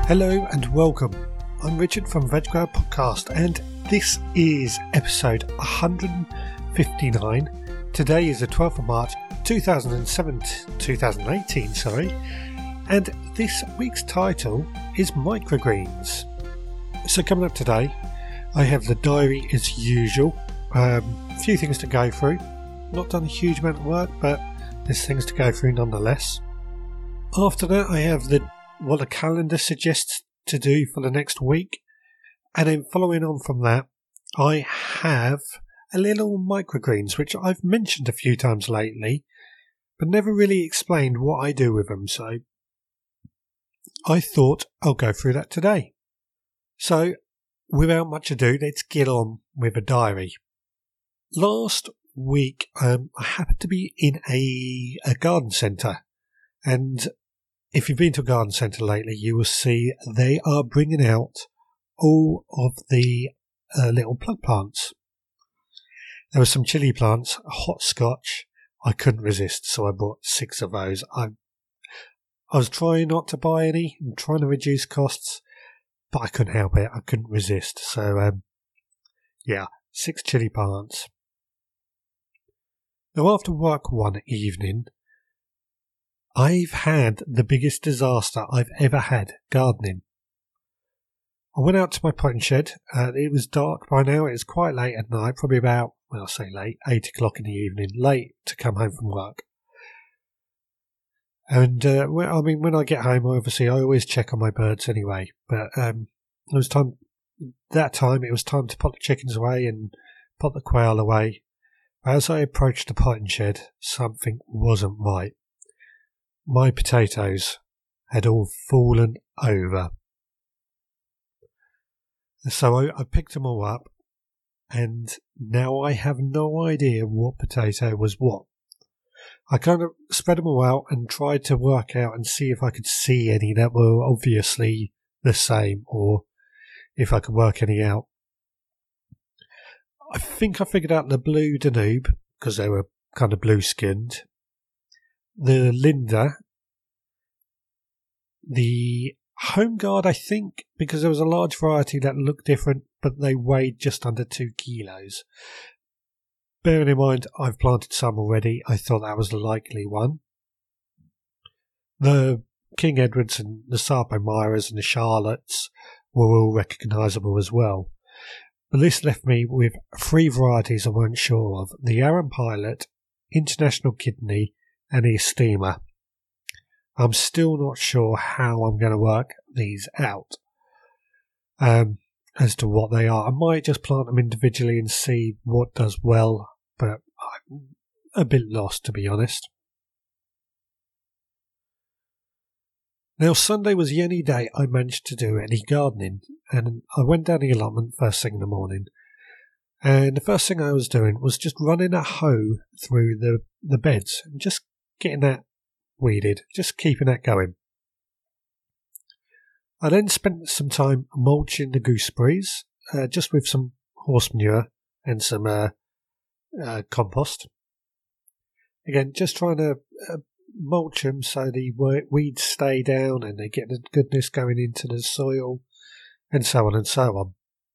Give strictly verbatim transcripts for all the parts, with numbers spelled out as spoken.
Hello and welcome. I'm Richard from Veg Grower Podcast, and this is episode one hundred fifty-nine. Today is the twelfth of March two thousand seven, two thousand eighteen, sorry, and this week's title is Microgreens. So coming up today, I have the diary as usual. Um, a few things to go through. Not done a huge amount of work, but there's things to go through nonetheless. After that, I have the what the calendar suggests to do for the next week, and then following on from that, I have a little microgreens which I've mentioned a few times lately, but never really explained what I do with them. So I thought I'll go through that today. So without much ado, let's get on with a diary. Last week, um, I happened to be in a, a garden centre, and if you've been to a garden centre lately, you will see they are bringing out all of the uh, little plug plants. There were some chili plants, hot scotch. I couldn't resist, so I bought six of those. I, I was trying not to buy any and trying to reduce costs, but I couldn't help it. I couldn't resist. So, um, yeah, six chili plants. Now, after work one evening, I've had the biggest disaster I've ever had gardening. I went out to my potting shed. Uh, it was dark by now. It was quite late at night, probably about, well, I'll say late, eight o'clock in the evening, late to come home from work. And, uh, well, I mean, when I get home, obviously, I always check on my birds anyway. But um, it was time, that time, it was time to put the chickens away and put the quail away. As I approached the potting shed, something wasn't right. My potatoes had all fallen over. So I, I picked them all up, and now I have no idea what potato was what. I kind of spread them all out and tried to work out and see if I could see any that were obviously the same, or if I could work any out. I think I figured out the blue Danube, because they were kind of blue-skinned. The Linda, the Home Guard, I think, because there was a large variety that looked different, but they weighed just under two kilos. Bearing in mind, I've planted some already, I thought that was the likely one. The King Edwards and the Sarpo Myras and the Charlottes were all recognisable as well. But this left me with three varieties I weren't sure of: the Arran Pilot, International Kidney, and the Estima. I'm still not sure how I'm going to work these out um, as to what they are. I might just plant them individually and see what does well, but I'm a bit lost, to be honest. Now, Sunday was the only day I managed to do any gardening, and I went down the allotment first thing in the morning. And the first thing I was doing was just running a hoe through the, the beds and just getting that weeded, just keeping that going. I then spent some time mulching the gooseberries, uh, just with some horse manure and some uh, uh, compost. Again, just trying to uh, mulch them so the weeds stay down and they get the goodness going into the soil, and so on and so on.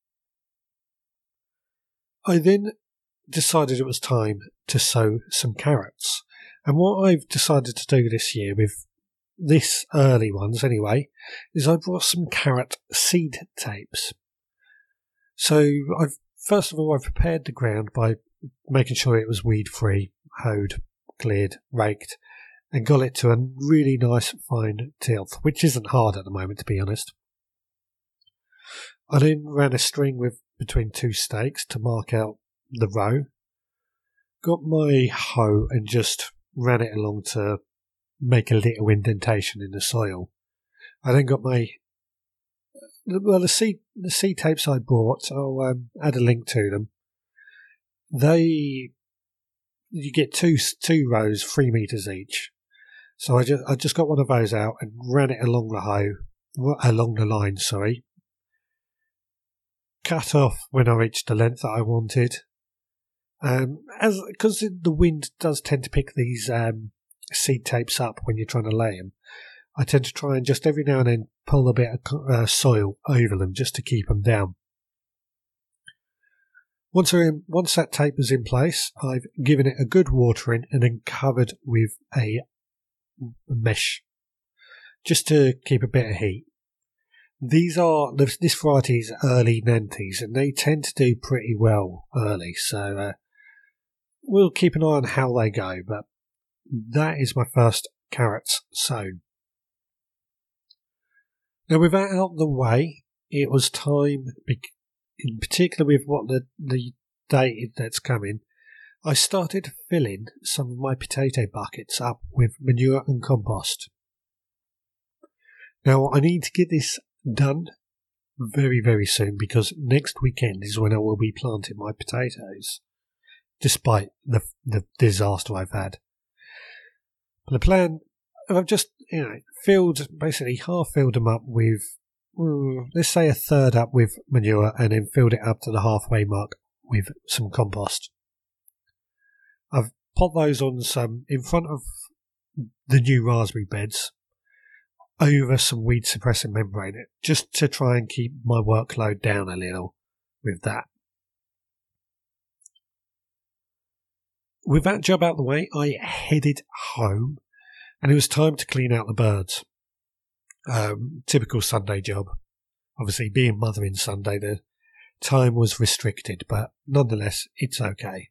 I then decided it was time to sow some carrots. And what I've decided to do this year with this early ones anyway, is I brought some carrot seed tapes. So I've first of all I've prepared the ground by making sure it was weed free, hoed, cleared, raked, and got it to a really nice fine tilth, which isn't hard at the moment, to be honest. I then ran a string with between two stakes to mark out the row. Got my hoe and just ran it along to make a little indentation in the soil. I then got my well the seed the seed tapes I bought. I'll um, add a link to them. They you get two two rows, three meters each. So I just I just got one of those out and ran it along the hoe, along the line. Sorry. Cut off when I reached the length that I wanted. Um, as because the wind does tend to pick these um, seed tapes up when you're trying to lay them, I tend to try and just every now and then pull a bit of uh, soil over them just to keep them down. Once, in, once that taper's in place, I've given it a good watering and then covered with a mesh just to keep a bit of heat. These are, this variety is early Nantes and they tend to do pretty well early, so uh, we'll keep an eye on how they go, but that is my first carrots sown. Now with that out of the way, it was time, in particular with what the, the date that's coming, I started filling some of my potato buckets up with manure and compost. Now I need to get this done very very soon because next weekend is when I will be planting my potatoes, despite the the disaster I've had. But the plan, I've just you know filled basically half filled them up with mm, let's say a third up with manure and then filled it up to the halfway mark with some compost. I've put those on some in front of the new raspberry beds over some weed suppressing membrane just to try and keep my workload down a little with that. With that job out of the way, I headed home and it was time to clean out the birds. Um, typical Sunday job. Obviously, being Mothering Sunday, the time was restricted, but nonetheless, it's okay.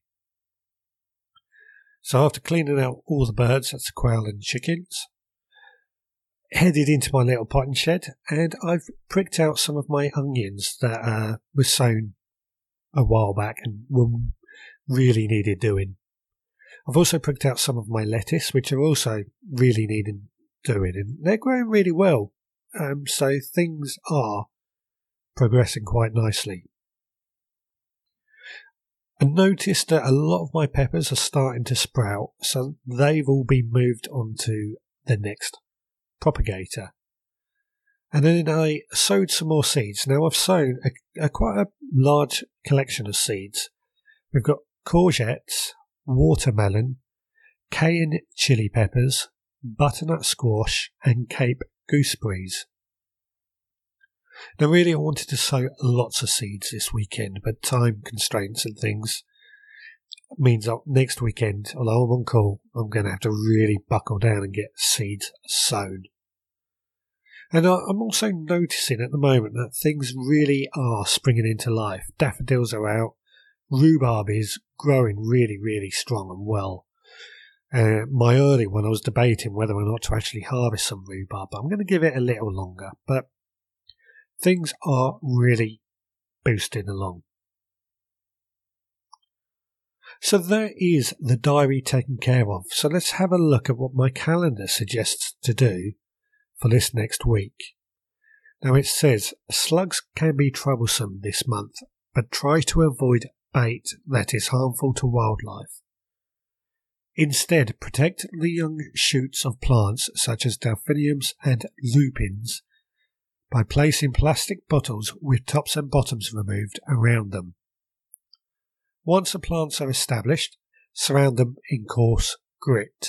So after cleaning out all the birds, that's the quail and chickens, headed into my little potting shed and I've pricked out some of my onions that uh, were sown a while back and were really needed doing. I've also pricked out some of my lettuce, which are also really needing doing, and they're growing really well. Um, so things are progressing quite nicely. I noticed that a lot of my peppers are starting to sprout, so they've all been moved onto the next propagator. And then I sowed some more seeds. Now I've sown a, a quite a large collection of seeds. We've got courgettes, watermelon, cayenne chili peppers, butternut squash and Cape gooseberries. Now really I wanted to sow lots of seeds this weekend, but time constraints and things means that next weekend, although I'm on call, I'm going to have to really buckle down and get seeds sown. And I'm also noticing at the moment that things really are springing into life. Daffodils are out. Rhubarb is growing really, really strong and well. Uh, my early one, I was debating whether or not to actually harvest some rhubarb, but I'm going to give it a little longer. But things are really boosting along. So that is the diary taken care of. So let's have a look at what my calendar suggests to do for this next week. Now it says, slugs can be troublesome this month, but try to avoid bait that is harmful to wildlife. Instead, protect the young shoots of plants such as delphiniums and lupins by placing plastic bottles with tops and bottoms removed around them. Once the plants are established, surround them in coarse grit.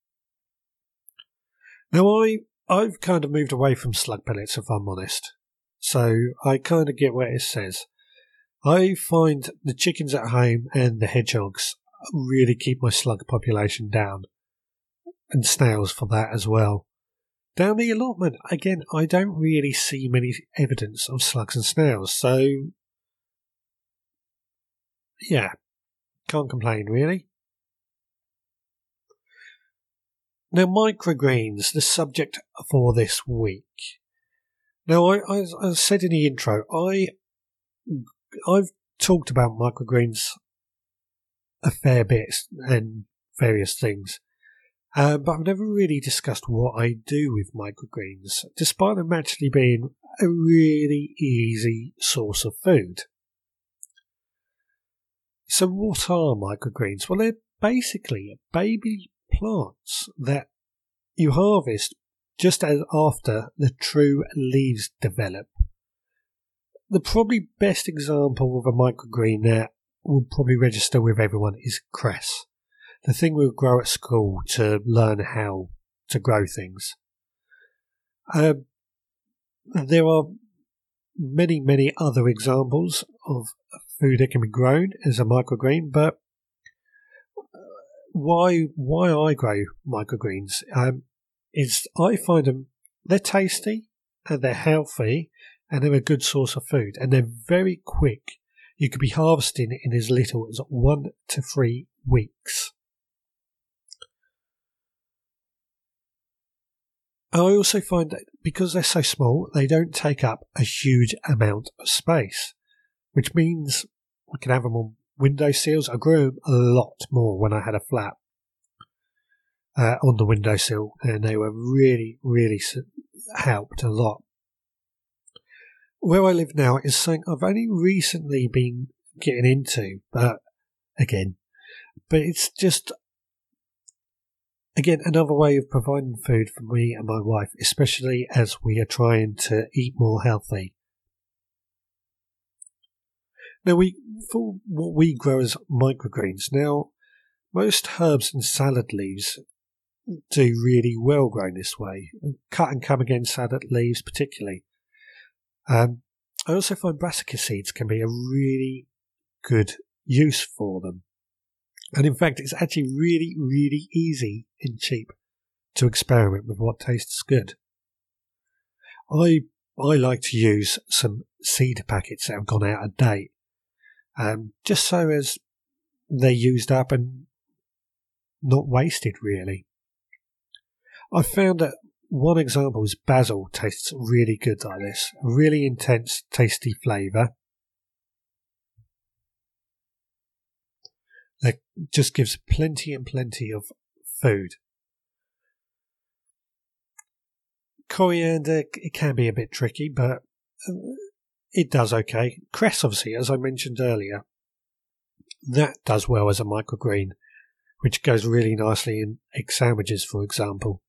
Now I I've kind of moved away from slug pellets, if I'm honest. So I kind of get what it says. I find the chickens at home and the hedgehogs really keep my slug population down. And snails for that as well. Down the allotment, again, I don't really see many evidence of slugs and snails. So, yeah, can't complain really. Now, microgreens, the subject for this week. Now, I, I, I said in the intro, I, I've talked about microgreens a fair bit and various things, uh, but I've never really discussed what I do with microgreens, despite them actually being a really easy source of food. So what are microgreens? Well, they're basically baby plants that you harvest just as after the true leaves develop. The probably best example of a microgreen that will probably register with everyone is cress, the thing we grow at school to learn how to grow things. Um, there are many, many other examples of food that can be grown as a microgreen, but why why I grow microgreens um, is I find them, they're tasty and they're healthy and they're a good source of food and they're very quick. You could be harvesting it in as little as one to three weeks. I also find that because they're so small, they don't take up a huge amount of space, which means we can have them on windowsills. I grew them a lot more when I had a flat uh, on the windowsill, and they were really, really helped a lot. Where I live now is something I've only recently been getting into, but again, but it's just, again, another way of providing food for me and my wife, especially as we are trying to eat more healthy. Now, we for what we grow as microgreens. Now, most herbs and salad leaves do really well grown this way. Cut and come again salad leaves particularly. Um, I also find brassica seeds can be a really good use for them. And in fact, it's actually really, really easy and cheap to experiment with what tastes good. I I like to use some seed packets that have gone out of date, um, just so as they're used up and not wasted, really. I found that one example is basil tastes really good like this. A really intense, tasty flavour. That just gives plenty and plenty of food. Coriander, it can be a bit tricky, but it does okay. Cress, obviously, as I mentioned earlier, that does well as a microgreen, which goes really nicely in egg sandwiches, for example.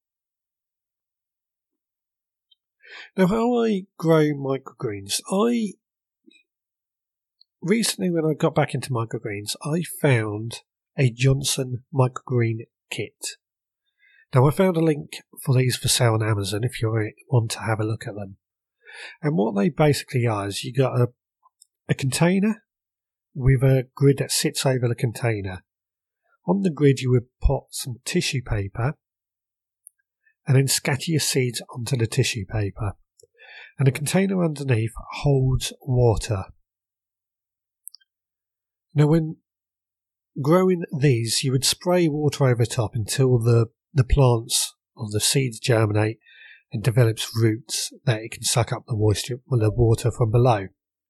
Now, how I grow microgreens, I recently, when I got back into microgreens, I found a Johnson microgreen kit. Now, I found a link for these for sale on Amazon if you want to have a look at them. And what they basically are is you got a, a container with a grid that sits over the container. On the grid, you would put some tissue paper and then scatter your seeds onto the tissue paper. And the container underneath holds water. Now, when growing these, you would spray water over top until the, the plants or the seeds germinate and develops roots that it can suck up the moisture, the water from below.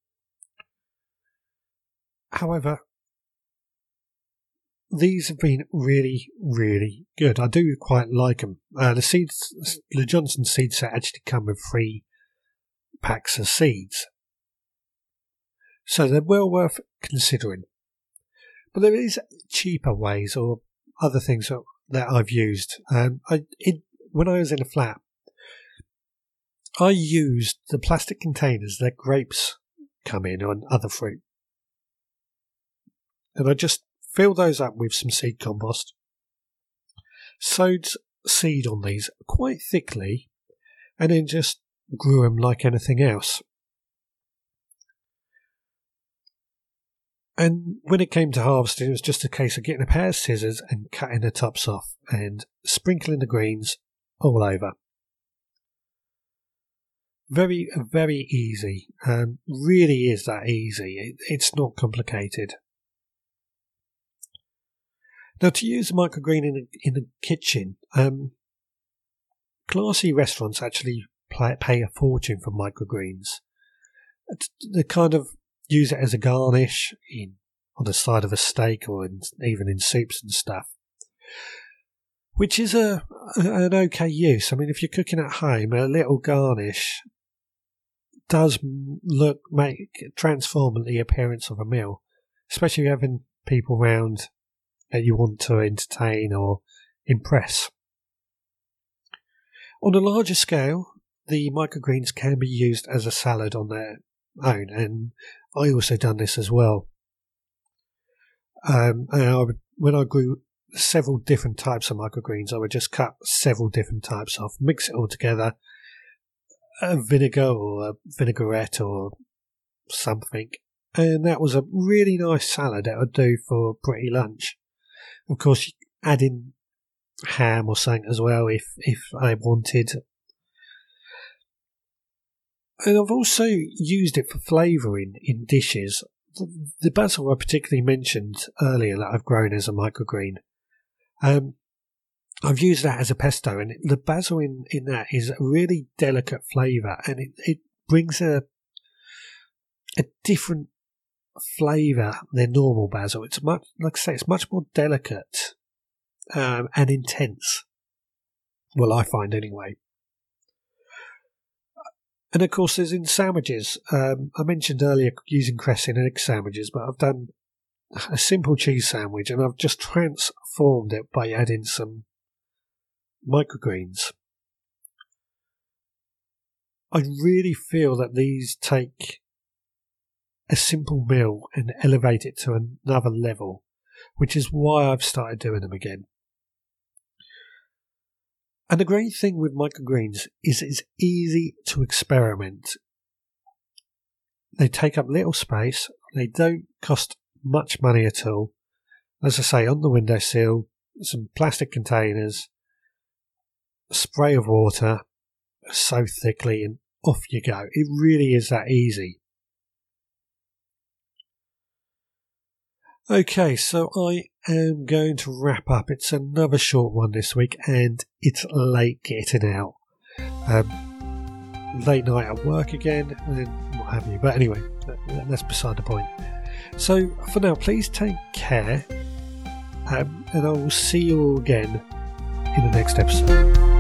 However, these have been really, really good. I do quite like them. Uh, the seeds, the Johnson seed set actually come with three packs of seeds, so they're well worth considering. But there is cheaper ways or other things that, that I've used. Um, I it, when I was in a flat, I used the plastic containers that grapes come in and other fruit, and I just filled those up with some seed compost, sowed seed on these quite thickly, and then just grew them like anything else. And when it came to harvesting, it was just a case of getting a pair of scissors and cutting the tops off and sprinkling the greens all over. Very, very easy. Um, really is that easy. It, it's not complicated. Now, to use a microgreen in a, in the kitchen, um, classy restaurants actually pay, pay a fortune for microgreens. They kind of use it as a garnish in on the side of a steak or in, even in soups and stuff, which is a, an okay use. I mean, if you're cooking at home, a little garnish does look make transform the appearance of a meal, especially having people around that you want to entertain or impress. On a larger scale, the microgreens can be used as a salad on their own, and I also done this as well. Um, and I would, when I grew several different types of microgreens, I would just cut several different types off, mix it all together, a vinegar or a vinaigrette or something. And that was a really nice salad that would do for pretty lunch. Of course, you add in ham or something as well if, if I wanted. And I've also used it for flavouring in dishes. The, the basil I particularly mentioned earlier that I've grown as a microgreen. Um, I've used that as a pesto, and the basil in, in that is a really delicate flavour, and it, it brings a a different flavour than normal basil. It's much, like I say, it's much more delicate um, and intense. Well, I find anyway. And of course, there's in sandwiches. Um, I mentioned earlier using cress in egg sandwiches, but I've done a simple cheese sandwich, and I've just transformed it by adding some microgreens. I really feel that these take a simple meal and elevate it to another level, which is why I've started doing them again. And the great thing with microgreens is it's easy to experiment. They take up little space, they don't cost much money at all. As I say, on the windowsill, some plastic containers, a spray of water, so thickly, and off you go. It really is that easy. Okay, so I am going to wrap up. It's another short one this week, and it's late getting out. Um, late night at work again, and what have you. But anyway, that, that's beside the point. So for now, please take care, um, and I will see you all again in the next episode.